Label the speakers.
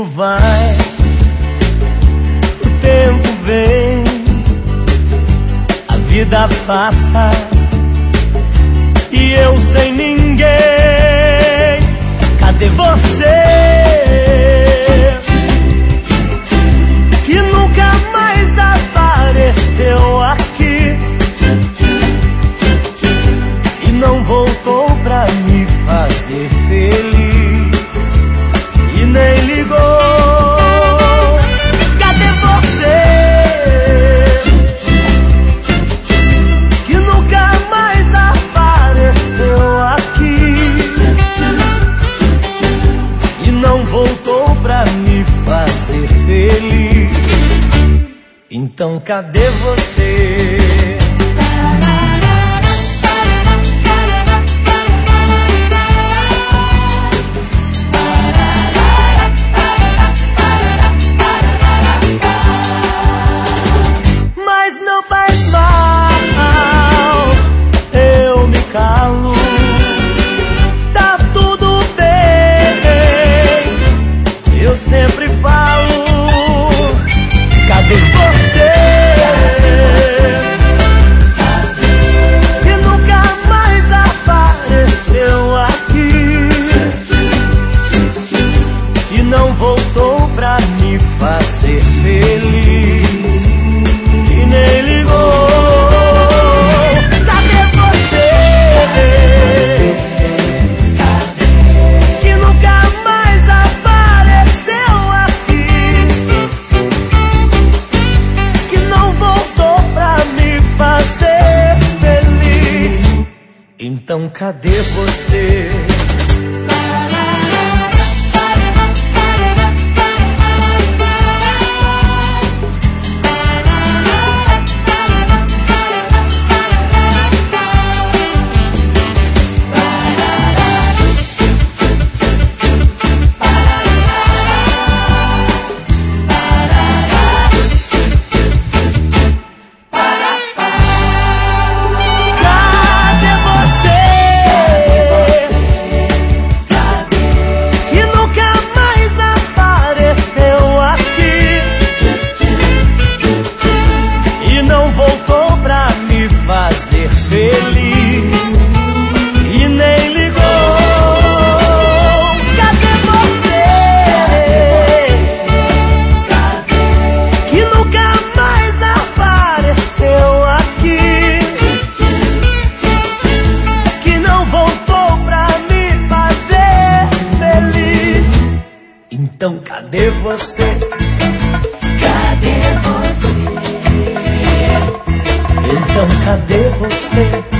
Speaker 1: vai, o tempo vem, a vida passa e eu sem ninguém. Cadê você? Que nunca mais apareceu aqui e não voltou pra me fazer feliz e nem ligou. Cadê você? Que nunca mais apareceu aqui e não voltou pra me fazer feliz. Então cadê você? Mas não faz mal, eu me calo, tá tudo bem, eu sempre falo. Cadê você? Que nunca mais apareceu aqui e não voltou pra me fazer feliz e nem ligou. Cadê você? Que nunca mais apareceu aqui que não voltou pra me fazer feliz. Então cadê você? Feliz e nem ligou. Cadê você? Que nunca mais apareceu aqui, que não voltou pra me fazer feliz. Então cadê você? Cadê você? Então cadê você?